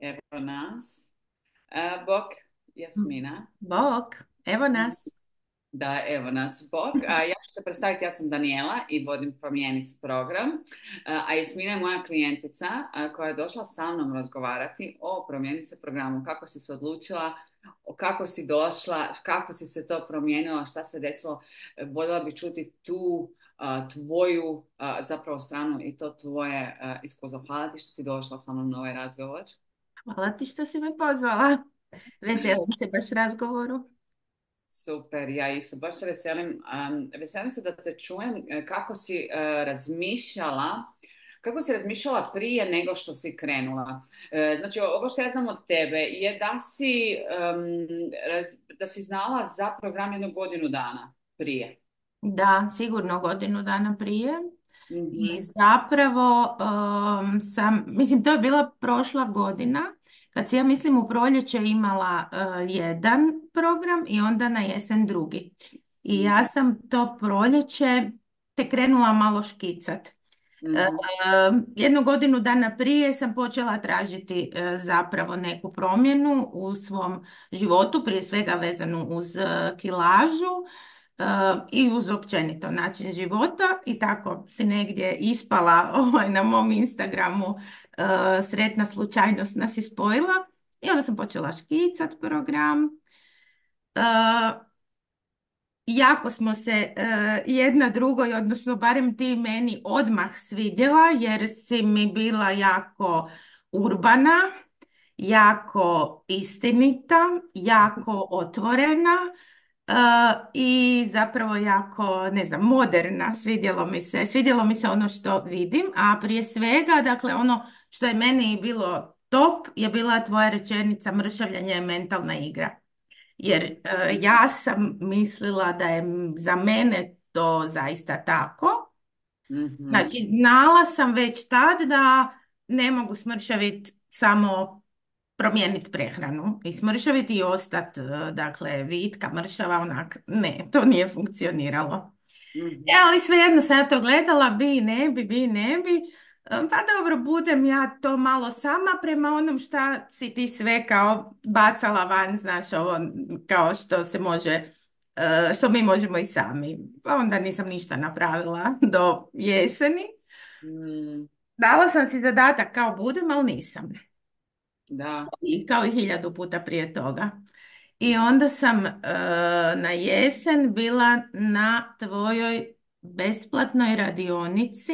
Evo nas. Bok, Jasmina. Bok, evo nas. Da, evo nas, Bok. Ja ću se predstaviti, ja sam Daniela i vodim Promijeni se program. A Jasmina je moja klijentica koja je došla sa mnom razgovarati o Promijeni se programu. Kako si se odlučila, kako si došla, kako si se to promijenila, šta se desilo. Voljela bi čuti tu tvoju zapravo stranu i to tvoje iskustvo. Hvala ti što si došla sa mnom na ovaj razgovor. Hvala ti što si me pozvala. Veselim se baš razgovoru. Super, ja isto. Baš se veselim. Veselim se da te čujem kako si razmišljala prije nego što si krenula. Znači, ovo što ja znam od tebe je da si znala za program jednu godinu dana prije. Da, sigurno godinu dana prije. I Mhm, zapravo mislim, to je bila prošla godina, kad si ja mislim u proljeće imala jedan program i onda na jesen drugi. I ja sam to proljeće te krenula malo škicat. mhm, Jednu godinu dana prije sam počela tražiti zapravo neku promjenu u svom životu, prije svega vezanu uz kilažu i uz općenito način života i tako si negdje ispala na mom Instagramu, sretna slučajnost nas je spojila i onda sam počela škicat program. E, Jako smo se jedna drugoj, odnosno barem ti meni odmah svidjela jer si mi bila jako urbana, jako istinita, jako otvorena e, i zapravo jako, ne znam, moderna. Svidjelo mi se ono što vidim, a prije svega, dakle, ono što je meni bilo top je bila tvoja rečenica mršavljenje je mentalna igra. Jer mhm, ja sam mislila da je za mene to zaista tako. mhm, Znači, znala sam već tad da ne mogu smršaviti samo promijeniti prehranu i smršaviti i ostati, dakle, vitka, mršava, onak, ne, to nije funkcioniralo. Ali svejedno sam ja to gledala, bi i ne bi, bi i ne bi. Pa dobro, budem ja to malo sama prema onom šta si ti sve kao bacala van, znaš, ovo kao što se može, što mi možemo i sami. Pa onda nisam ništa napravila do jeseni. mhm. Dala sam si zadatak kao budem, ali nisam. Da. I kao i 1000 puta prije toga. I onda sam na jesen bila na tvojoj besplatnoj radionici.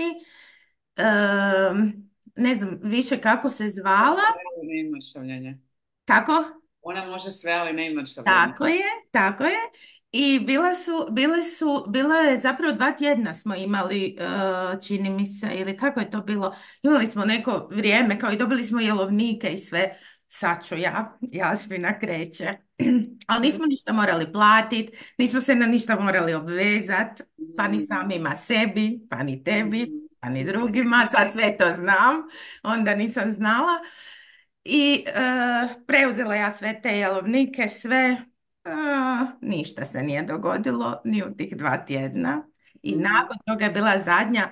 Ne znam više kako se Može zvala. sve, ali ne i mršavljenje. Kako? Ona može sve, ali ne i mršavljenje. Tako je, tako je. I bilo je zapravo 2 tjedna smo imali, čini mi se, ili kako je to bilo, imali smo neko vrijeme, kao i dobili smo jelovnike i sve, sad ću ja, Jasmina kreće. Ali nismo ništa morali platiti, nismo se na ništa morali obvezati, pa ni Mhm, samima sebi, pa ni tebi, mhm. pa ni drugima, sad sve to znam, onda nisam znala. I preuzela ja sve te jelovnike, sve, ništa se nije dogodilo ni u tih 2 tjedna. I Mhm. nakon toga je bila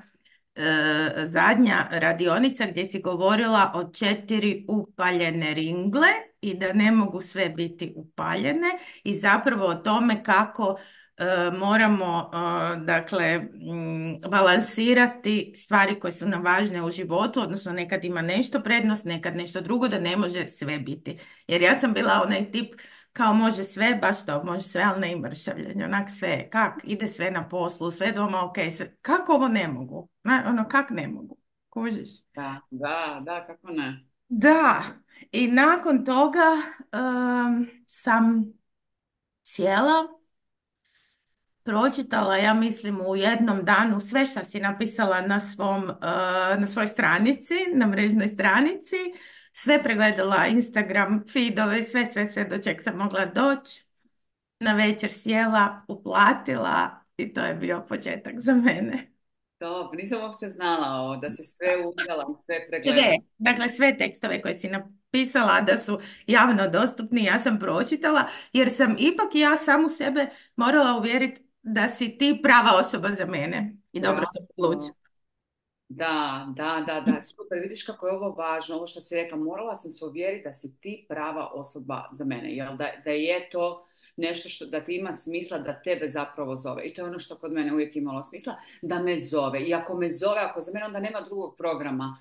zadnja radionica gdje si govorila o 4 upaljene ringle i da ne mogu sve biti upaljene i zapravo o tome kako moramo dakle balansirati stvari koje su nam važne u životu, odnosno nekad ima nešto prednost, nekad nešto drugo, da ne može sve biti. Jer ja sam bila onaj tip kao može sve, baš to, može sve, ali ne i mršavljenje, onak sve, kak, ide sve na poslu, sve doma, ok, sve, kako ovo ne mogu? Ono, kak ne mogu? Kužiš? Da, da, da, kako ne? Da, i nakon toga sam sjela, pročitala, ja mislim, u jednom danu sve što si napisala na svojoj stranici, na mrežnoj stranici, sve pregledala Instagram, feedove, sve do čeg sam mogla doći. Na večer sjela, uplatila i to je bio početak za mene. To, nisam uopće znala ovo, da si sve uzela, sve Sve, pregledala. dakle sve tekstove koje si napisala da su javno dostupni, ja sam pročitala jer sam ipak ja samu sebe morala uvjeriti da si ti prava osoba za mene. I dobro sam Bravo, odlučila. Da, super, vidiš kako je ovo važno, ovo što si rekla, morala sam se uvjeriti da si ti prava osoba za mene, jel da je to nešto što da ti ima smisla da tebe zapravo zove. I to je ono što kod mene uvijek imalo smisla, da me zove. I ako me zove, ako za mene onda nema drugog programa.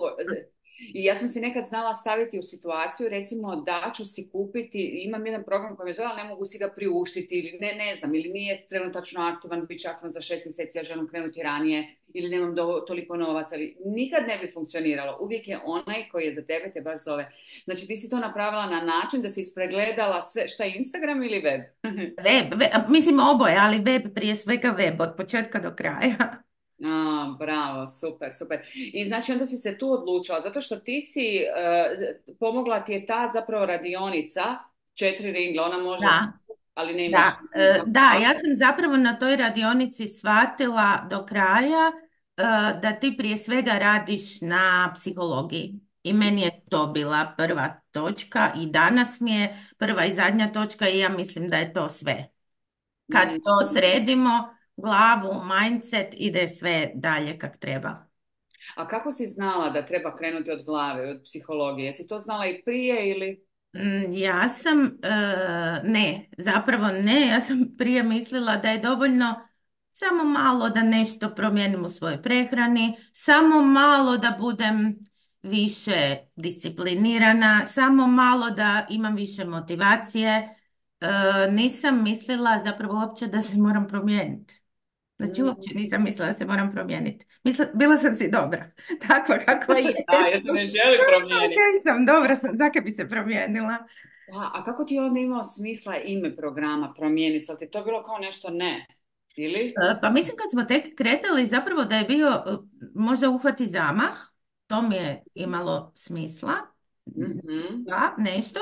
I ja sam si nekad znala staviti u situaciju, recimo da ću si kupiti, imam jedan program koji me zove, ali ne mogu si ga priuštiti, ili ne znam, ili nije trenutačno aktivan, bit će aktivan za 6 mjeseci, ja želim krenuti ranije, ili nemam toliko novaca, ali nikad ne bi funkcioniralo. Uvijek je onaj koji je za tebe te baš zove. Znači ti si to napravila na način da si ispregledala sve, šta je Instagram ili web? Mislim oboje, ali web, prije svega web, od početka do kraja. Bravo, super, super. I znači onda si se tu odlučila, zato što ti si, pomogla ti je ta zapravo radionica, 4 ringla, ona može, Da. ali ne imaš. Da, ja sam zapravo na toj radionici shvatila do kraja da ti prije svega radiš na psihologiji. I meni je to bila prva točka i danas mi je prva i zadnja točka i ja mislim da je to sve. Kad Mm. to sredimo, glavu, mindset, ide sve dalje kak treba. A kako si znala da treba krenuti od glave, od psihologije? Jesi to znala i prije ili? Ja sam, ne, zapravo ne, ja sam prije mislila da je dovoljno samo malo da nešto promijenim u svojoj prehrani, samo malo da budem više disciplinirana, samo malo da imam više motivacije. Nisam mislila zapravo uopće da se moram promijeniti. Znači uopće Mm. nisam mislila da se moram promijeniti. Bila sam si dobra, takva kakva Da, ja jesam. se ne želim promijeniti. Ok, sam dobra, sam, zakaj bi se promijenila? Da, a kako ti je onda imao smisla ime programa promijeni se? Jel ti to bilo kao nešto ne? Ili? Pa mislim kad smo tek kretali zapravo da je bio možda uhvati zamah, to mi je imalo smisla, Mhm. da, nešto.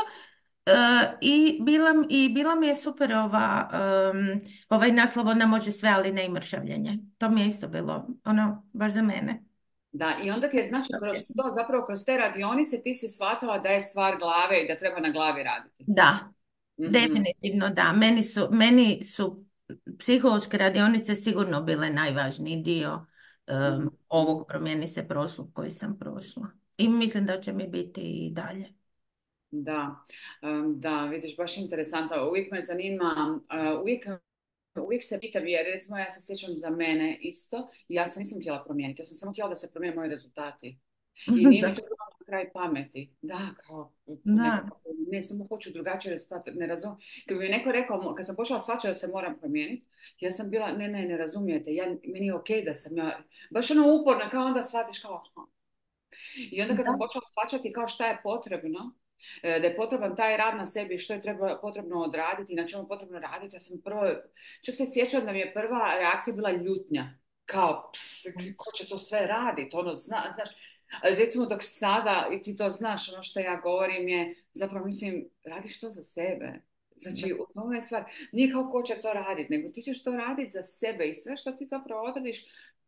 I bila mi je super ovaj naslov ona može sve, ali ne i mršavljenje. To mi je isto bilo, ono, baš za mene. Da, i onda ti je znači kroz to, zapravo kroz te radionice ti si shvatila da je stvar glave i da treba na glavi raditi. Da, Mhm. definitivno da. Meni su psihološke radionice sigurno bile najvažniji dio ovog promijeni se prošlog koji sam prošla. I mislim da će mi biti i dalje. Da, da, vidiš, baš interesantno. Uvijek me zanima, uvijek se pitam, jer recimo ja se sjećam za mene isto, ja se nisam htjela promijeniti, ja sam samo htjela da se promijene moji rezultati. I nije mi Da, to bilo na kraj pameti. Da, kao, da, nekako, ne, samo hoću drugačije rezultate, ne razumijem. Kad bi mi neko rekao, kad sam počela shvaćati da se moram promijeniti, ja sam bila, ne razumijete, meni je okej da sam ja, baš ono uporna, kao onda shvatiš kao, i onda kad sam da, počela shvaćati kao šta je potrebno, da je potreban taj rad na sebi, što je potrebno odraditi i na čemu je potrebno raditi, ja sam prvo, čak se sjećam da mi je prva reakcija bila ljutnja, kao, ko će to sve raditi, ono, znaš, recimo dok sada, i ti to znaš, ono što ja govorim je, zapravo mislim, radiš to za sebe. da. Znači, u tome je stvar, nije kao ko će to raditi, nego ti ćeš to raditi za sebe i sve što ti zapravo odradiš,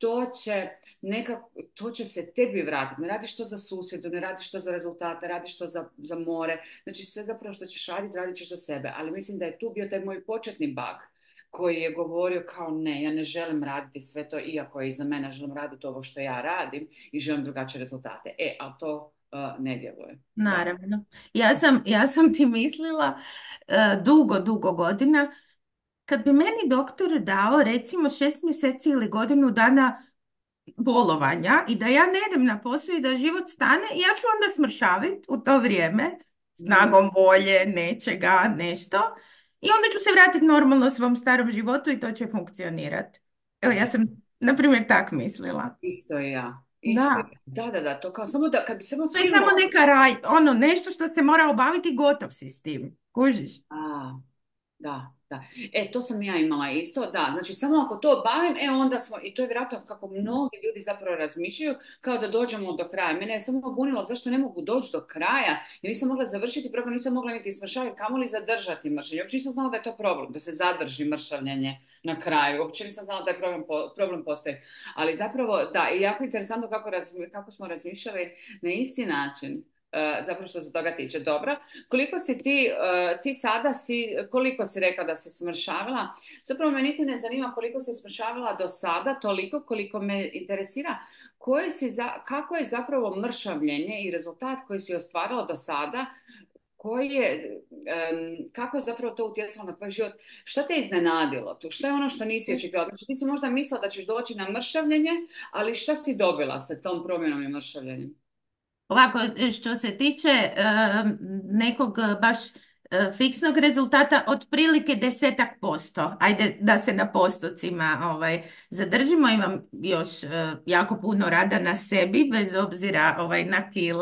to će se tebi vratiti. Ne radiš to za susjedu, ne radiš to za rezultate, radiš to za more. Znači sve zapravo što ćeš raditi, radit ćeš za sebe. Ali mislim da je tu bio taj moj početni bug koji je govorio kao ne, ja ne želim raditi sve to, iako je iza mene, želim raditi ovo što ja radim i želim drugačije rezultate. Ali to ne djeluje. Da. Naravno. Ja sam ti mislila dugo godina, kad bi meni doktor dao recimo 6 mjeseci ili godinu dana bolovanja i da ja ne idem na posao i da život stane, ja ću onda smršaviti u to vrijeme, Mm. snagom volje, nečega, nešto. I onda ću se vratiti normalno svom starom životu i to će funkcionirati. Evo, ja sam, na primjer, tak mislila. Isto je ja. Isto je. Da. Da, to kao samo da, kad bi samo To je skinulo. samo neka ono, nešto što se mora obaviti, gotov si s tim. Kužiš? A, da. To sam ja imala isto, da. Znači, samo ako to obavim, onda smo, i to je vjerojatno kako mnogi ljudi zapravo razmišljaju, kao da dođemo do kraja. Mene je samo bunilo zašto ne mogu doći do kraja, jer nisam mogla završiti program, nisam mogla niti smršaviti, kamoli zadržati mršavljenje. Uopće nisam znala da je to problem, da se zadrži mršavljenje na kraju. Uopće nisam znala da je problem postoji. Ali zapravo, da, i jako interesantno kako smo razmišljali na isti način. zapravo što se toga tiče. Dobro. Koliko si ti sada koliko si rekla da si smršavila? Zapravo me niti ne zanima koliko si smršavila do sada, toliko koliko me interesira kako je zapravo mršavljenje i rezultat koji si ostvarila do sada, kako je zapravo to utjecalo na tvoj život? Što te iznenadilo tu? Što je ono što nisi očekivala? Znači, ti si možda mislila da ćeš doći na mršavljenje, ali šta si dobila sa tom promjenom i mršavljenjem? Ovako, što se tiče nekog baš fiksnog rezultata, otprilike 10%. Ajde da se na postocima zadržimo. Imam još jako puno rada na sebi, bez obzira na kile.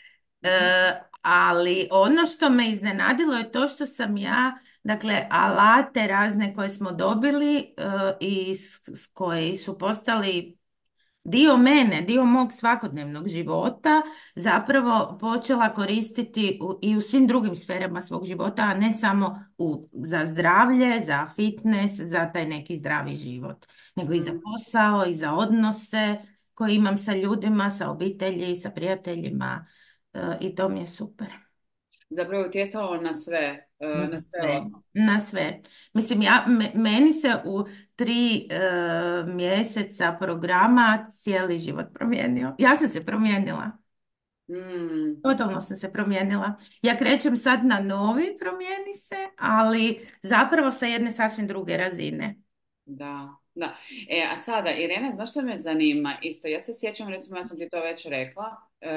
Ali ono što me iznenadilo je to što sam ja, dakle, alate razne koje smo dobili i koji su postali dio mene, dio mog svakodnevnog života, zapravo počela koristiti i u svim drugim sferama svog života, a ne samo za zdravlje, za fitness, za taj neki zdravi život, nego i za posao, i za odnose koje imam sa ljudima, sa obitelji, sa prijateljima, i to mi je super. Zapravo je utjecalo na sve, Na na sve sve, ostalo. na sve. Mislim, meni se u 3 mjeseca programa cijeli život promijenio. Ja sam se promijenila. Mm, Totalno sam se promijenila. Ja krećem sad na novi promijeni se, ali zapravo sa jedne sasvim druge razine. da, da. A sada, Irena, znaš što me zanima? Isto, ja se sjećam, recimo, ja sam ti to već rekla,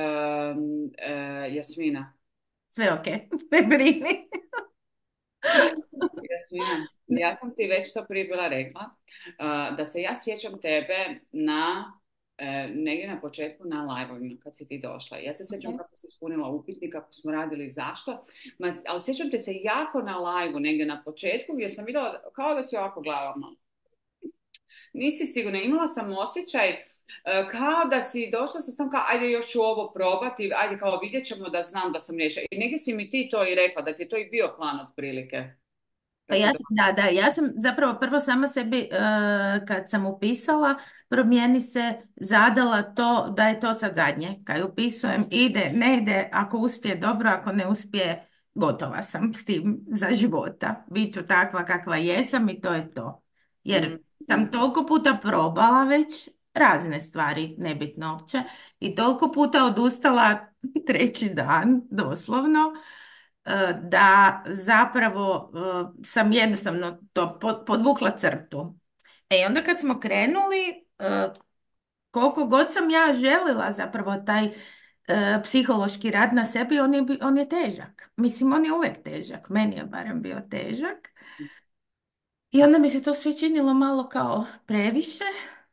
Jasmina. Sve ok, ne brini. Jasmina, ja sam ti već to prije bila rekla, da se ja sjećam tebe negdje na početku na live-ovima kad si ti došla. Ja se sjećam kako si ispunila upitnik, kako smo radili zašto, ali sjećam te se jako na live-u negdje na početku gdje sam vidjela kao da si ovako gledala. Nisi sigurna, imala sam osjećaj kao da si došla sa stavom kao ajde još ću ovo probati, ajde kao vidjet ćemo da znam da sam riješila. I negdje si mi ti to i rekla, da ti je to i bio plan otprilike. Pa ja sam, da, ja sam zapravo prvo sama sebi, kad sam upisala, promijeni se, zadala to da je to sad zadnje. Kad upisujem, ide, ne ide, ako uspije dobro, ako ne uspije, gotova sam s tim za života. Biću takva kakva jesam i to je to. Jer sam Mm. toliko puta probala već razne stvari, nebitno uopće, i toliko puta odustala treći dan, doslovno, da zapravo sam jednostavno to podvukla crtu. I onda kad smo krenuli, koliko god sam ja želila zapravo taj psihološki rad na sebi, on je težak. Mislim, on je uvijek težak. Meni je barem bio težak. I onda mi se to sve činilo malo kao previše.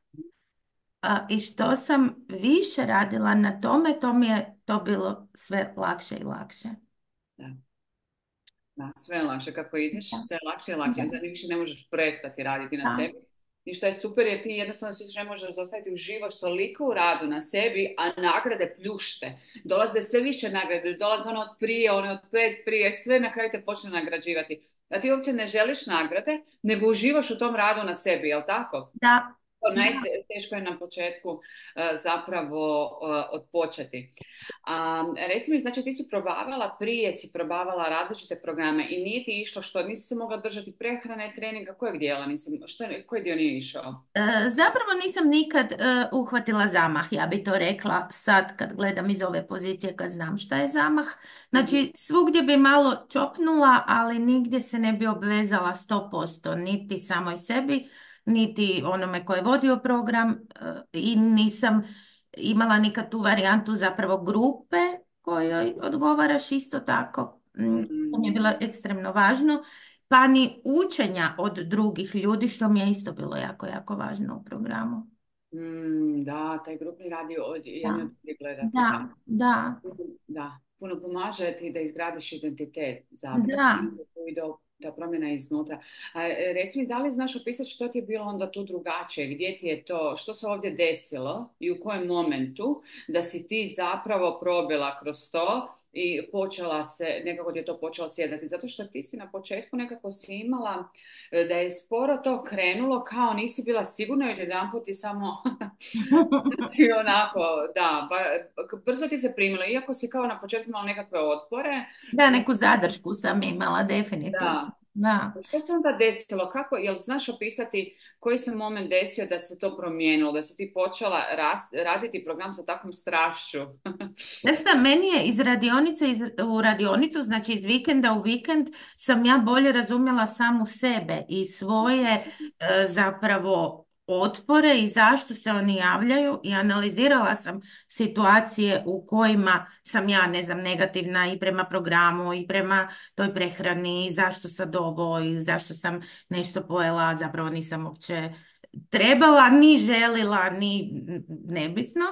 I što sam više radila na tome, to mi je to bilo sve lakše i lakše. Da. Da, sve je lakše kako ideš, Da, sve je lakše i lakše, da ni više ne možeš prestati raditi na da, sebi. I što je super je ti jednostavno si ne možeš zaustaviti uživaš toliko u radu na sebi, a nagrade pljušte. Dolaze sve više nagrade, dolaze ono od prije, one od prije, sve na kraju te počne nagrađivati. A ti uopće ne želiš nagrade, nego uživaš u tom radu na sebi, jel tako? da, Teško je na početku zapravo odpočeti. Reci mi, znači ti si si probavala različite programe i nije ti išlo što, nisi se mogla držati prehrane, treninga, kojeg dijela koji dio nije išao? Zapravo nisam nikad uhvatila zamah, ja bi to rekla sad kad gledam iz ove pozicije, kad znam šta je zamah. Mhm. Znači svugdje bi malo čopnula, ali nigdje se ne bi obvezala 100%, niti samoj sebi, niti onome ko je vodio program, i nisam imala nikad tu varijantu zapravo grupe kojoj odgovaraš isto tako. To mi je bilo Mm, ekstremno važno, pa ni učenja od drugih ljudi, što mi je isto bilo jako, jako važno u programu. da, taj grupni radio jedni Da, od drugih gledati, da. da, da, Da, puno pomaže ti da izgradiš identitet zapravo. da, ta promjena iznutra. Reci mi, da li znaš opisati što ti je bilo onda tu drugačije, gdje ti je to, što se ovdje desilo i u kojem momentu da si ti zapravo probila kroz to i počela se, nekako ti je to počelo sjedati. Zato što ti si na početku nekako si imala da je sporo to krenulo, kao nisi bila sigurna i jedanput ti samo si onako, da, brzo ti se primilo, iako si kao na početku imala nekakve otpore. Da, neku zadršku sam imala, definitivno. Da. Da. Što se onda desilo? Kako, jel znaš opisati koji se moment desio da se to promijenilo, da si ti počela raditi program sa takvom strašću? Znaš šta, meni je iz radionice u radionicu, znači iz vikenda u vikend, sam ja bolje razumjela samu sebe i svoje zapravo otpore i zašto se oni javljaju i analizirala sam situacije u kojima sam ja, ne znam, negativna i prema programu i prema toj prehrani i zašto sad ovo i zašto sam nešto pojela, a zapravo nisam uopće trebala, ni želila, ni nebitno.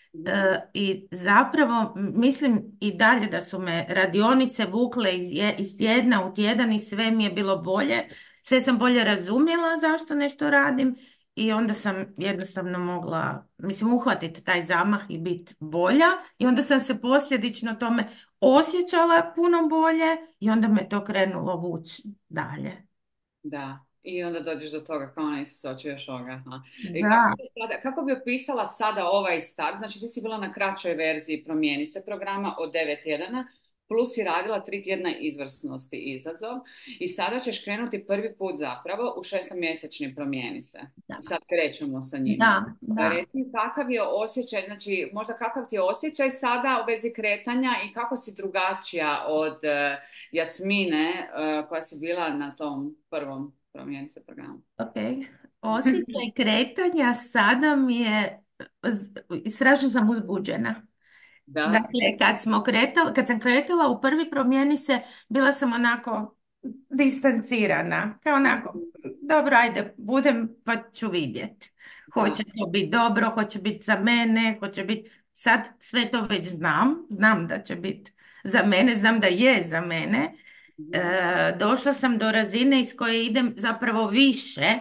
I zapravo mislim i dalje da su me radionice vukle iz tjedna u tjedan i sve mi je bilo bolje, sve sam bolje razumjela zašto nešto radim i onda sam jednostavno mogla, mislim, uhvatiti taj zamah i biti bolja i onda sam se posljedično tome osjećala puno bolje i onda me to krenulo vući dalje. Da, i onda dođeš do toga kao ne se očuješ ovoga. Aha. I Da, kako bi opisala sada ovaj start? Znači ti si bila na kraćoj verziji Promijeni se programa od 9 tjedana, plus si radila 3 tjedna izvrsnosti izazov i sada ćeš krenuti prvi put zapravo u šestomjesečni Promijeni se. da, Sad krećemo sa njime. da, da. Reci mi kakav je osjećaj, znači možda kakav ti je osjećaj sada u vezi kretanja i kako si drugačija od Jasmine koja si bila na tom prvom Promijeni se programu. Ok. Osjećaj kretanja sada mi je, strašno sam uzbuđena. Da? Dakle, kad sam kretala u prvi Promijeni se, bila sam onako distancirana. Kao onako, dobro, ajde, budem pa ću vidjet. Da. Hoće to biti dobro, hoće biti za mene, hoće biti... Sad sve to već znam da će biti za mene, znam da je za mene. Mhm. Došla sam do razine iz koje idem zapravo više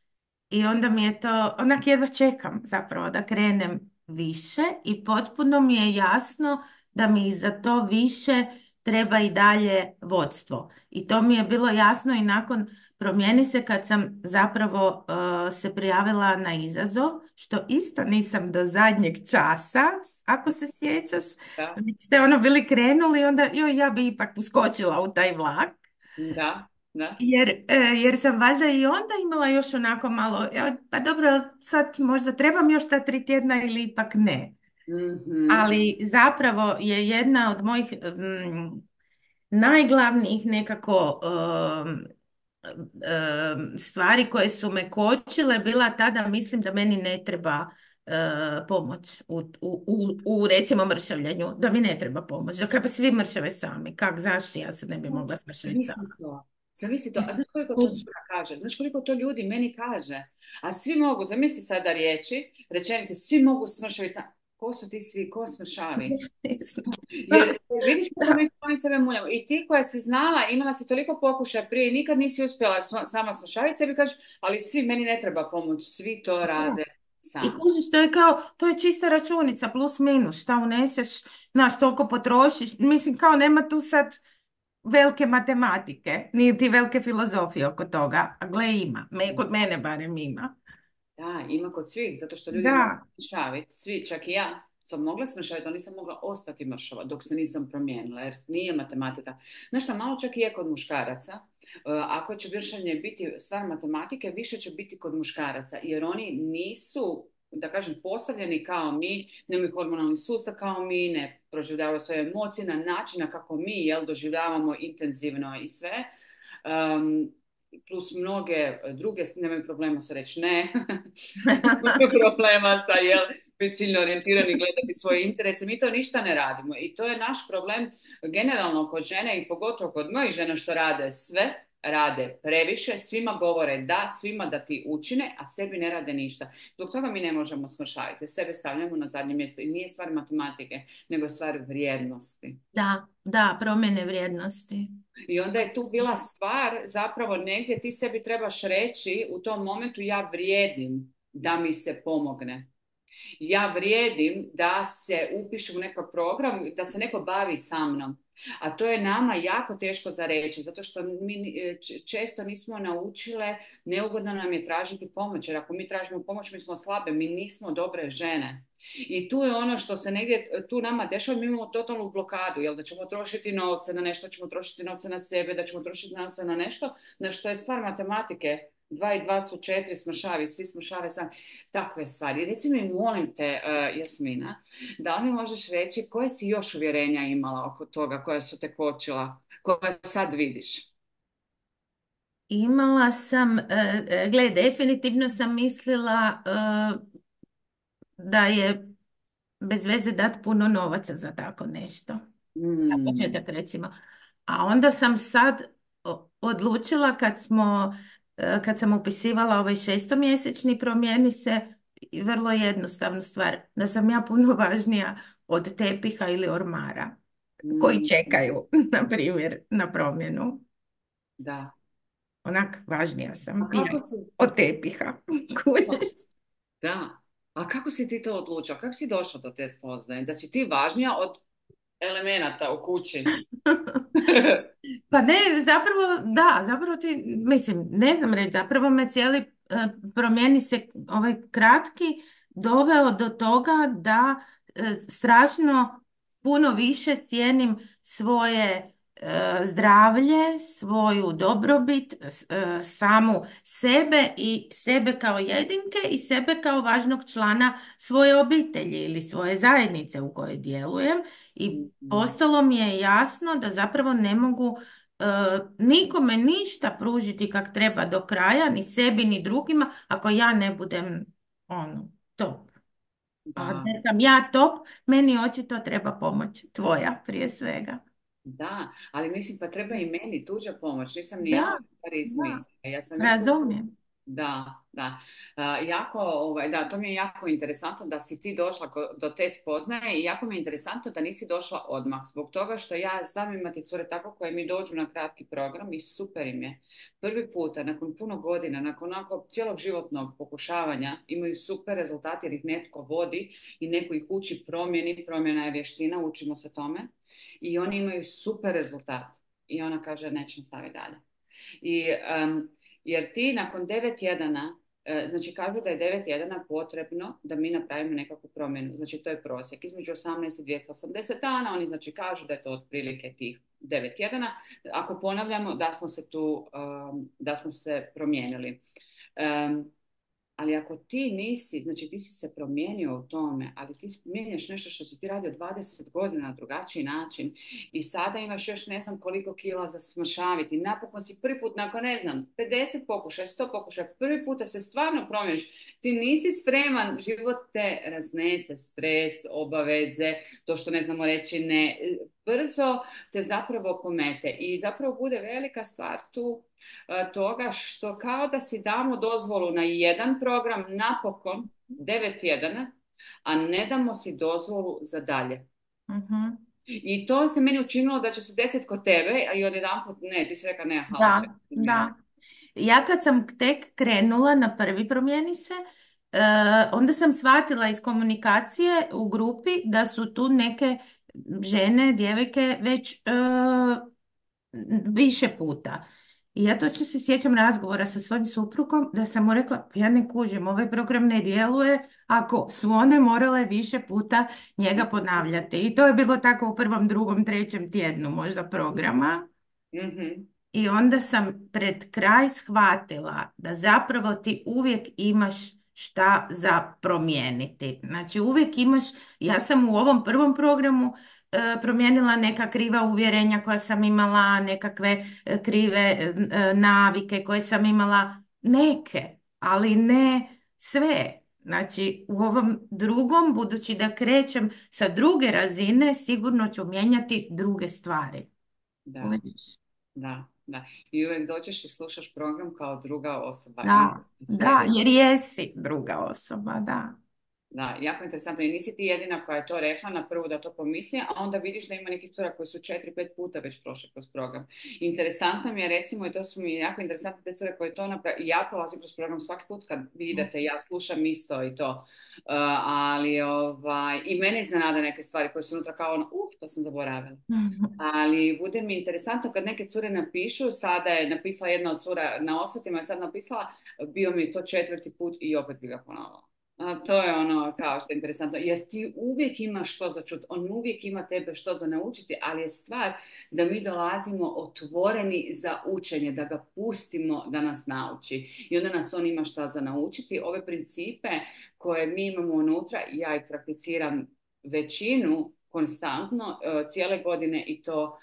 i onda mi je to, onak jedva čekam zapravo da krenem više i potpuno mi je jasno da mi za to više treba i dalje vodstvo. I to mi je bilo jasno i nakon Promijeni se kad sam zapravo se prijavila na izazov, što isto nisam do zadnjeg časa, ako se sjećaš. Da. Vi ste ono bili krenuli i onda joj, ja bi ipak uskočila u taj vlak. Da. Da. Jer sam valjda i onda imala još onako malo, pa dobro, sad možda trebam još ta 3 tjedna ili ipak ne. Mhm. Ali zapravo je jedna od mojih najglavnijih nekako stvari koje su me kočile bila tada, mislim da meni ne treba pomoć u recimo mršavljenju, da mi ne treba pomoć, da kada svi mršave sami, kak zašto ja se ne bi mogla smršaviti Zamisli sama. to. Zamisli to. A znaš koliko to cura kaže? Znaš koliko to ljudi meni kaže? A svi mogu, zamisli sada riječi, rečenice, svi mogu smršaviti. Ko su ti svi? Ko smršavi? Jer vidiš kako mi sami sebe muljamo. I ti koja si znala, imala si toliko pokušaja prije i nikad nisi uspjela sama smršaviti sebi, kažeš, ali svi, meni ne treba pomoć, svi to rade I sami. kužiš, to je kao, to je čista računica, plus minus, šta uneseš, znaš, toliko potrošiš, mislim kao nema tu sad velike matematike, niti velike filozofije oko toga, a gle ima, kod mene barem ima. Da, ima kod svih, zato što ljudi mogu Da, smršaviti. Svi, čak i ja sam mogla smršaviti, ali nisam mogla ostati mršava dok se nisam promijenila, jer nije matematika. Znaš šta, malo čak i je kod muškaraca. Ako će vršenje biti stvar matematike, više će biti kod muškaraca, jer oni nisu, da kažem, postavljeni kao mi, nemaju hormonalni sustav kao mi, ne proživljavaju svoje emocije na način na kako mi, jel, doživljavamo intenzivno i sve. Um, Plus mnoge druge nemaju problema sa reći ne, nemaju problema sa jel, biti ciljno orijentirani, gledati svoje interese. Mi to ništa ne radimo i to je naš problem generalno kod žene i pogotovo kod mojih žena što rade sve, rade previše, svima govore da, svima da ti učine, a sebi ne rade ništa. Zbog toga mi ne možemo smršaviti, sebe stavljamo na zadnje mjesto i nije stvar matematike, nego stvar vrijednosti. da, da, promjene vrijednosti. I onda je tu bila stvar, zapravo negdje ti sebi trebaš reći u tom momentu ja vrijedim da mi se pomogne. Ja vrijedim da se upišem u neki program, da se neko bavi sa mnom. A to je nama jako teško za reći, zato što mi često nismo naučile, neugodno nam je tražiti pomoć, jer ako mi tražimo pomoć, mi smo slabe, mi nismo dobre žene. I tu je ono što se negdje tu nama dešava, mi imamo totalnu blokadu, jel da ćemo trošiti novce na nešto, ćemo trošiti novce na sebe, da ćemo trošiti novce na nešto, na što je stvar matematike. 2 i 2 su 4, smršavi, svi smršave sam takve stvari. Reci mi, molim te, Jasmina, da li mi možeš reći koje si još uvjerenja imala oko toga, koja su te kočila, koja sad vidiš? Imala sam, gle, definitivno sam mislila da je bez veze dati puno novaca za tako nešto. Za Mm, početak recimo. A onda sam sad odlučila kad sam upisivala ovaj šestomjesečni promijeni se i vrlo jednostavnu stvar, da sam ja puno važnija od tepiha ili ormara koji mm, čekaju, na primjer, na promjenu. da. Onak važnija A sam ja kako si, od tepiha. Kužiš? da. A kako si ti to odlučila? Kako si došla do te spoznaje? Da si ti važnija od elemenata u kući? Pa ne, zapravo, da, zapravo ti, mislim, ne znam reći, zapravo me cijeli promijeni se ovaj kratki doveo do toga da strašno puno više cijenim svoje zdravlje, svoju dobrobit, samu sebe i sebe kao jedinke i sebe kao važnog člana svoje obitelji ili svoje zajednice u kojoj djelujem i Mm, postalo mi je jasno da zapravo ne mogu nikome ništa pružiti kak treba do kraja, ni sebi ni drugima, ako ja ne budem ono, top. A da da. sam ja top, meni očito treba pomoć tvoja prije svega. Da, ali mislim pa treba i meni tuđa pomoć, nisam ni ja Da, u stvari da, izmislila. Ja sam isto razumijem. da, da. Jako, da, to mi je jako interesantno da si ti došla do te spoznaje i jako mi je interesantno da nisi došla odmah. Zbog toga što ja znam imati cure tako koje mi dođu na kratki program i super im je. Prvi puta, nakon puno godina, nakon onako cijelog životnog pokušavanja, imaju super rezultati jer ih netko vodi i neko ih uči promjeni, promjena je vještina, učimo se tome. I oni imaju super rezultat. I ona kaže nećemo staviti dalje. I, jer ti nakon 9 tjedana, znači kažu da je 9 tjedana potrebno da mi napravimo nekakvu promjenu. Znači to je prosjek. Između 18 i 280 dana, oni znači kažu da je to otprilike tih 9 tjedana. Ako ponavljamo da smo se tu, da smo se promijenili. Ali ako ti nisi, znači ti si se promijenio u tome, ali ti mijenjaš nešto što si ti radio 20 godina na drugačiji način i sada imaš još ne znam koliko kila za smršaviti. Napokon si prvi put, nakon ne znam, 50 pokušaja, 100 pokušaja, prvi puta se stvarno promijeniš. Ti nisi spreman, život te raznese, stres, obaveze, to što ne znamo reći ne, brzo te zapravo pomete i zapravo bude velika stvar tu toga što kao da si damo dozvolu na jedan program napokon 9 tjedana, a ne damo si dozvolu za dalje. Mhm. I to se meni učinilo da će se desiti kod tebe, a i odjedanput ne, ti si rekla ne, halo, Da, čekaj, da. Ja kad sam tek krenula na prvi promijeni se, onda sam shvatila iz komunikacije u grupi da su tu neke žene, djevojke već više puta. I ja točno se sjećam razgovora sa svojim suprugom da sam mu rekla, "Pa ja ne kužim, ovaj program ne djeluje ako su one morale više puta njega ponavljati." I to je bilo tako u prvom, drugom, trećem tjednu možda programa. Mhm, I onda sam pred kraj shvatila da zapravo ti uvijek imaš šta za promijeniti. Znači uvijek imaš, ja sam u ovom prvom programu promijenila neka kriva uvjerenja koja sam imala, nekakve krive navike koje sam imala, neke, ali ne sve. Znači u ovom drugom, budući da krećem sa druge razine, sigurno ću mijenjati druge stvari. da, Vidiš? da, da. I uvijek dođeš i slušaš program kao druga osoba. I Da, sve. da, jer jesi druga osoba, da. Da, jako interesantno. I nisi ti jedina koja je to rekla na prvu da to pomisli, a onda vidiš da ima nekih cura koji su 4-5 puta već prošle kroz program. Interesantno mi je recimo, i to su mi jako interesantne te cure koje to napravi, ja prolazim kroz program svaki put kad vidite, ja slušam isto i to. Ali i mene iznenade neke stvari koje su unutra kao ono, to sam zaboravila. Ali bude mi interesantno kad neke cure napišu, sada je napisala jedna od cura na osvetima, je sad napisala, bio mi je to 4. put i opet bi ga ponovila. A to je ono kao što je interesantno, jer ti uvijek imaš što za čut, on uvijek ima tebe što za naučiti, ali je stvar da mi dolazimo otvoreni za učenje, da ga pustimo da nas nauči i onda nas on ima što za naučiti. Ove principe koje mi imamo unutra, ja ih prakticiram većinu konstantno cijele godine i to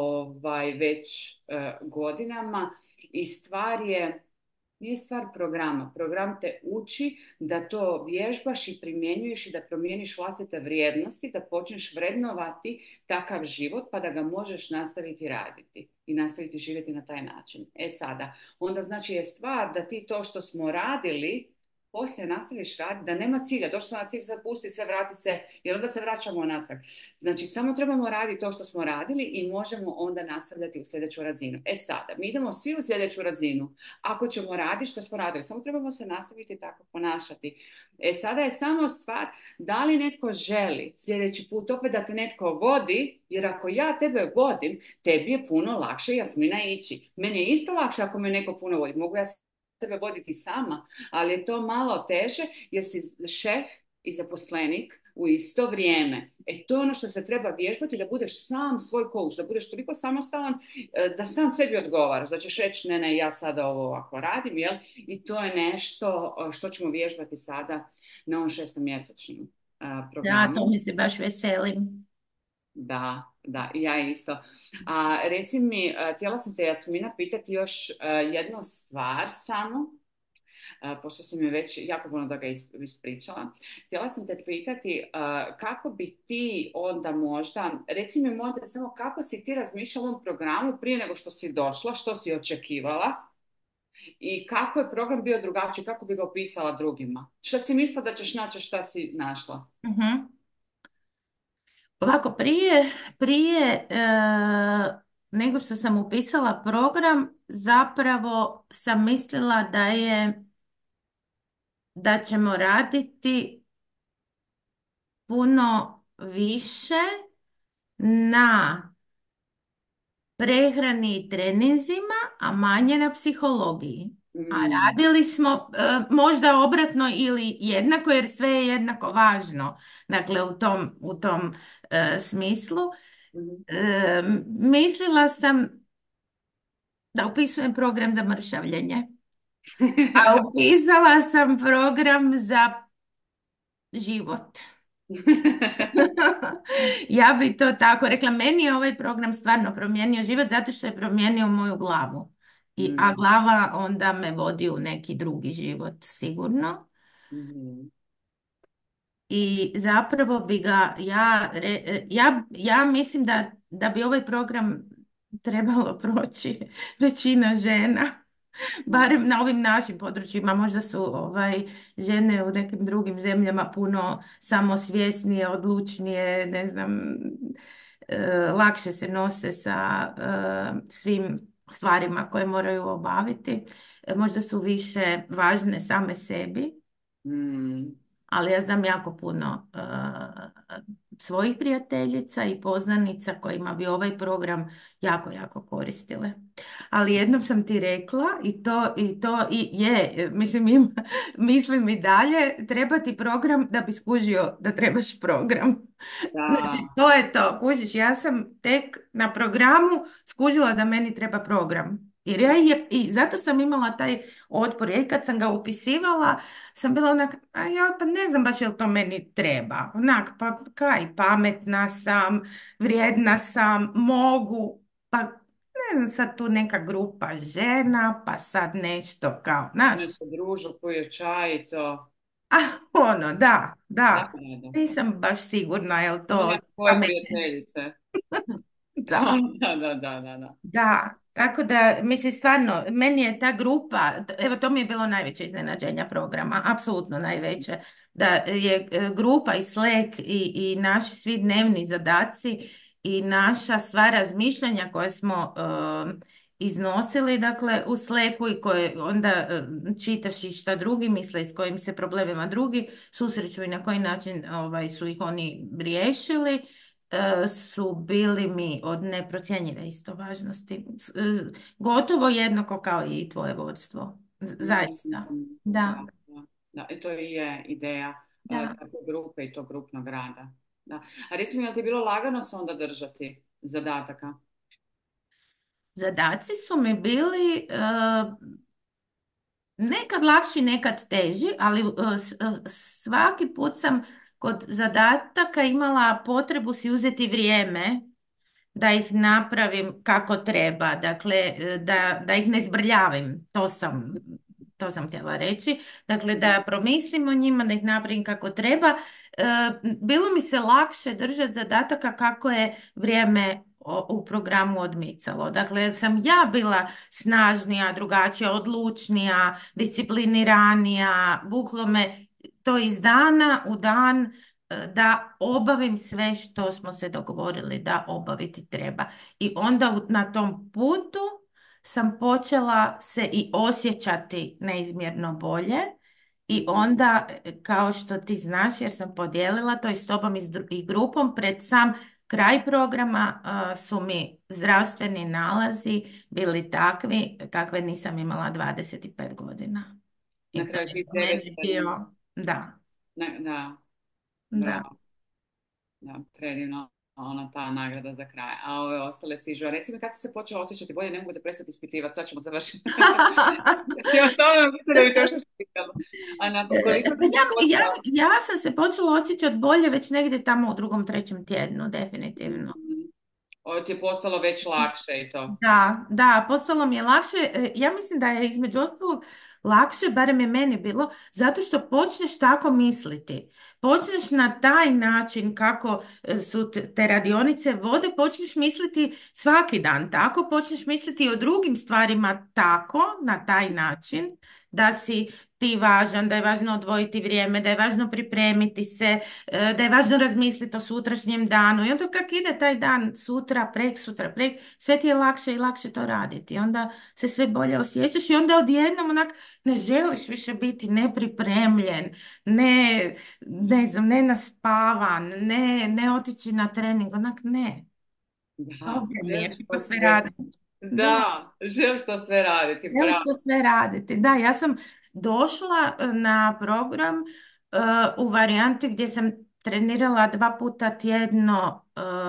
već godinama i stvar je nije stvar programa. Program te uči da to vježbaš i primjenjuješ i da promijeniš vlastite vrijednosti, da počneš vrednovati takav život pa da ga možeš nastaviti raditi i nastaviti živjeti na taj način. E sada, onda znači je stvar da ti to što smo radili poslije nastaviš raditi, da nema cilja, došli smo na cilj, sad pusti sve, vrati se, jer onda se vraćamo natrag. Znači, samo trebamo raditi to što smo radili i možemo onda nastavljati u sljedeću razinu. E sada, mi idemo svi u sljedeću razinu. Ako ćemo raditi što smo radili, samo trebamo se nastaviti tako ponašati. E sada je samo stvar da li netko želi sljedeći put opet da te netko vodi, jer ako ja tebe vodim, tebi je puno lakše, Jasmina, ići. Meni je isto lakše ako me neko puno vodi. Mogu ja sebe voditi sama, ali je to malo teže jer si šef i zaposlenik u isto vrijeme. To je ono što se treba vježbati, da budeš sam svoj coach, da budeš toliko samostalan da sam sebi odgovaraš, da ćeš reći ne, ja sada ovo ovako radim, jel? I to je nešto što ćemo vježbati sada na ovom 6-mjesečnom Da, programu. to mi se baš veselim. Da, ja isto. A reci mi, htjela sam te, Jasmina, pitati još jednu stvar samo, pošto si mi već jako puno toga ispričala. Htjela sam te pitati kako bi ti onda možda, reci mi možda samo kako si ti razmišljala o ovom programu prije nego što si došla, što si očekivala i kako je program bio drugačiji, kako bi ga opisala drugima. Što si mislila da ćeš naći, šta si našla? Mhm. Ovako, prije nego što sam upisala program, zapravo sam mislila da ćemo raditi puno više na prehrani i treninzima, a manje na psihologiji. A Mm, radili smo možda obratno ili jednako, jer sve je jednako važno. Dakle, u tom smislu. mhm. Mislila sam da upisujem program za mršavljenje, a upisala sam program za život. Ja bi to tako rekla. Meni je ovaj program stvarno promijenio život zato što je promijenio moju glavu. A Mm, glava onda me vodi u neki drugi život, sigurno. mhm. I zapravo bi ga ja mislim da bi ovaj program trebalo proći većina žena. Barem na ovim našim područjima, možda su žene u nekim drugim zemljama puno samosvjesnije, odlučnije, ne znam, lakše se nose sa svim stvarima koje moraju obaviti. Možda su više važne same sebi, Mm, ali ja znam jako puno svojih prijateljica i poznanica kojima bi ovaj program jako, jako koristile. Ali jednom sam ti rekla i je, mislim, mislim i dalje, treba ti program da bi skužio da trebaš program. da, Znači, to je to, kužiš, ja sam tek na programu skužila da meni treba program. Jer i zato sam imala taj otpor. Ja i kad sam ga upisivala, sam bila onak, a ja pa ne znam baš jel to meni treba. Onak, pa kaj, pametna sam, vrijedna sam, mogu, pa ne znam, sad tu neka grupa žena, pa sad nešto kao, znaš. nešto družu, piju čaj i to. Ono, da, Da, da. da, da. Nisam baš sigurna jel Onda to nema za tvoje mene. prijateljice. Da. Da, da, da, da, da. Da, tako da, mislim, stvarno, meni je ta grupa, evo to mi je bilo najveće iznenađenja programa, apsolutno najveće, da je grupa i Slack i naši svi dnevni zadaci i naša sva razmišljanja koje smo iznosili, dakle, u Slacku i koje onda čitaš i šta drugi misle i s kojim se problemima drugi susreću i na koji način su ih oni riješili su bili mi od neprocjenjive isto važnosti. Gotovo jednako kao i tvoje vodstvo. Zaista. Da, Da, da, da. I to i je ideja da. takve grupe i tog grupnog rada. Da. A recimo, je li ti je bilo lagano se onda držati zadataka? Zadaci su mi bili nekad lakši, nekad teži, ali svaki put sam kod zadataka imala potrebu si uzeti vrijeme da ih napravim kako treba, dakle da ih ne zbrljavim, to sam htjela reći, dakle da promislim o njima, da ih napravim kako treba. Bilo mi se lakše držati zadataka kako je vrijeme u programu odmicalo. Dakle, sam ja bila snažnija, drugačija, odlučnija, discipliniranija, vuklo me to iz dana u dan da obavim sve što smo se dogovorili da obaviti treba. I onda na tom putu sam počela se i osjećati neizmjerno bolje i Mhm. onda, kao što ti znaš, jer sam podijelila to i s tobom i grupom, pred sam kraj programa su mi zdravstveni nalazi bili takvi kakve nisam imala 25 godina. Na I to kraju je tih za 9 mene godina. bio, da, Da, da. bravo. Da, predivno. Ona ta nagrada za kraj. A ove ostale stižu. A reci mi kad si se počela osjećati bolje, ne mogu te prestati ispitivati. Sad ćemo završiti. Ja stvarno mislim da bi to još nešto pitala. A nakon koliko Pa si se počela? ja sam se počela osjećati bolje već negdje tamo u drugom, trećem tjednu, definitivno. Mhm. Ovo ti je postalo već lakše i to. Da, postalo mi je lakše. Ja mislim da je između ostalog lakše, barem je meni bilo, zato što počneš tako misliti. Počneš na taj način kako su te radionice vode, počneš misliti svaki dan tako, počneš misliti o drugim stvarima tako, na taj način, da si ti važan, da je važno odvojiti vrijeme, da je važno pripremiti se, da je važno razmisliti o sutrašnjem danu. I onda kak ide taj dan sutra, preksutra, sve ti je lakše i lakše to raditi. Onda se sve bolje osjećaš i onda odjednom onak ne želiš više biti nepripremljen, ne znam, ne naspavan, ne otići na trening, onak ne. Da, Dobro mi je želiš to to sve sve. raditi. Da. Da, želiš to sve raditi, Želiš to bravo. sve raditi. Da, ja sam došla na program u varijanti gdje sam trenirala 2 puta tjedno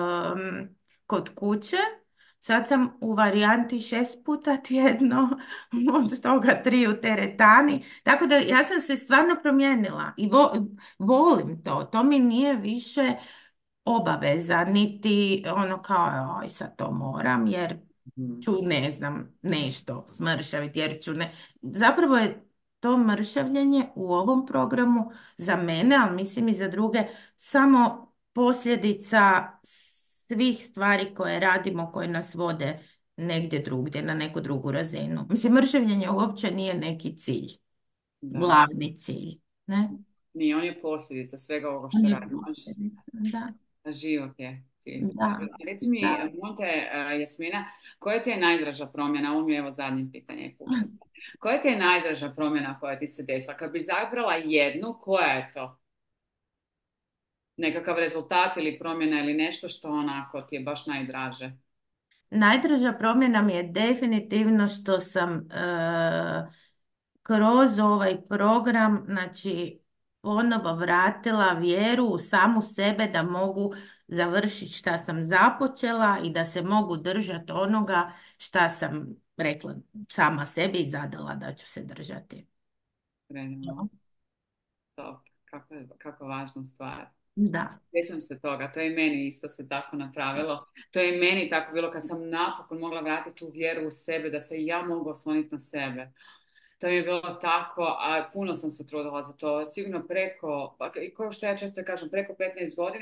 kod kuće. Sad sam u varijanti 6 puta tjedno, od toga 3 u teretani. Tako da ja sam se stvarno promijenila i volim to. To mi nije više obaveza, niti ono kao, aj sad to moram, jer Mhm. ću, ne znam, nešto smršaviti, jer ću ne... Zapravo je to mršavljenje u ovom programu za mene, ali mislim i za druge, samo posljedica svih stvari koje radimo, koje nas vode negdje drugdje, na neku drugu razinu. Mislim, mršavljenje uopće nije neki cilj, Da. glavni cilj, ne? Nije, on je posljedica svega ovoga On što je radimo. posljedica, da, Život je cilj. da, Reci mi, da. molim te, Jasmina, koja ti je najdraža promjena? Ovo mi je evo zadnje pitanje i puštam. Koja ti je najdraža promjena koja ti se desila? Kad bi izabrala jednu, koja je to? Nekakav rezultat ili promjena ili nešto što onako ti je baš najdraže? Najdraža promjena mi je definitivno što sam kroz ovaj program, znači, ponovo vratila vjeru u samu sebe da mogu završiti šta sam započela i da se mogu držati onoga šta sam rekla sama sebi i zadala da ću se držati. Krenimo. To, kako važna stvar. Da, Sjećam se toga, to je i meni isto se tako napravilo. To je i meni tako bilo kad sam napokon mogla vratiti tu vjeru u sebe, da se i ja mogu osloniti na sebe. To mi je bilo tako, a puno sam se trudila za to. Sigurno preko, pa i kao što ja često kažem, preko 15 godina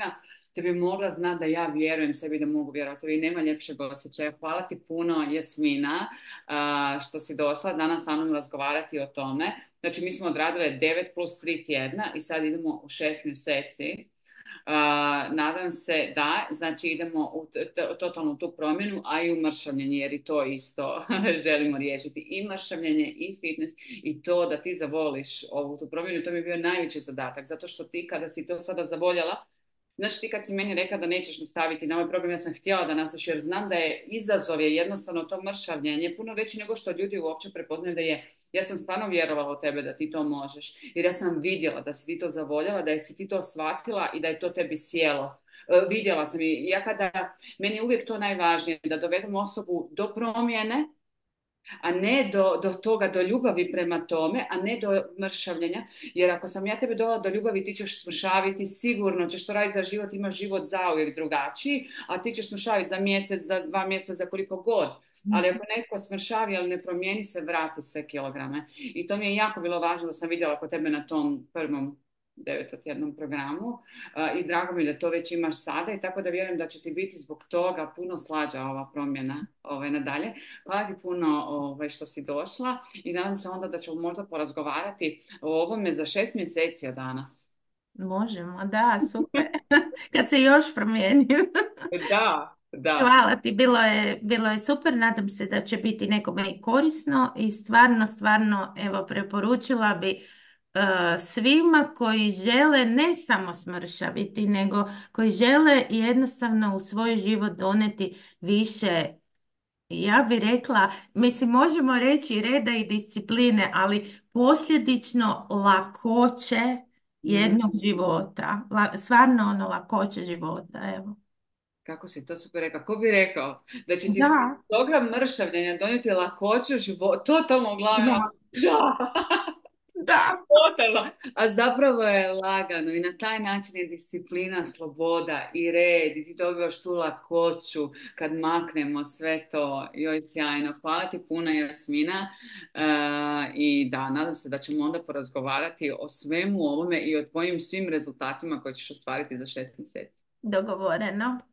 te bi mogla znati da ja vjerujem sebi, da mogu vjerovati sebi. Nema ljepšeg osjećaja. Hvala ti puno, Jasmina, što si došla danas sa mnom razgovarati o tome. Znači, mi smo odradile 9+3 tjedna i sad idemo u 6 mjeseci. Nadam se da, znači idemo u totalnu tu promjenu, a i u mršavljenje, jer i to isto želimo riješiti. I mršavljenje, i fitness, i to da ti zavoliš ovu tu promjenu, to mi je bio najveći zadatak, zato što ti kada si to sada zavoljela, znaš, ti kad si meni rekla da nećeš nastaviti na ovaj program, ja sam htjela da nastaviš, jer znam da je izazov je jednostavno to mršavljenje puno veći nego što ljudi uopće prepoznaju da je. Ja sam stvarno vjerovala u tebe da ti to možeš, jer ja sam vidjela da si ti to zavoljela, da si ti to shvatila i da je to tebi sjelo. Vidjela sam i ja kada, meni je uvijek to najvažnije, da dovedem osobu do promjene, a ne do toga, do ljubavi prema tome, a ne do mršavljenja. Jer ako sam ja tebe dovela do ljubavi, ti ćeš smršaviti, sigurno ćeš to raditi za život, imaš život zauvijek drugačiji, a ti ćeš smršaviti za mjesec, za 2 mjeseca, za koliko god. Ali ako netko smršavi, ali ne promijeni se, vrati sve kilograme. I to mi je jako bilo važno da sam vidjela kod tebe na tom prvom 9-tjednom programu i drago mi je da to već imaš sada i tako da vjerujem da će ti biti zbog toga puno slađa ova promjena nadalje. Hvala ti puno što si došla i nadam se onda da ćemo možda porazgovarati o ovome za 6 mjeseci od danas. Možemo, da, super. Kad se još promijenim. Da, da. Hvala ti, bilo je super, nadam se da će biti nekome i korisno i stvarno, stvarno, evo, preporučila bi svima koji žele ne samo smršaviti, nego koji žele jednostavno u svoj život doneti više, ja bih rekla, mislim, možemo reći reda i discipline, ali posljedično lakoće Mm. jednog života, stvarno ono lakoće života, evo. Kako si to super rekao? Ko bi rekao da će ti Da, program mršavljenja donijeti lakoću života? Totalno u glavi. da, Da. da. Totalno. A zapravo je lagano i na taj način je disciplina, sloboda i red i ti dobivaš tu lakoću kad maknemo sve to. Joj, sjajno. Hvala ti puno, Jasmina. I da, nadam se da ćemo onda porazgovarati o svemu ovome i o tvojim svim rezultatima koje ćeš ostvariti za 6 mjeseci. Dogovoreno.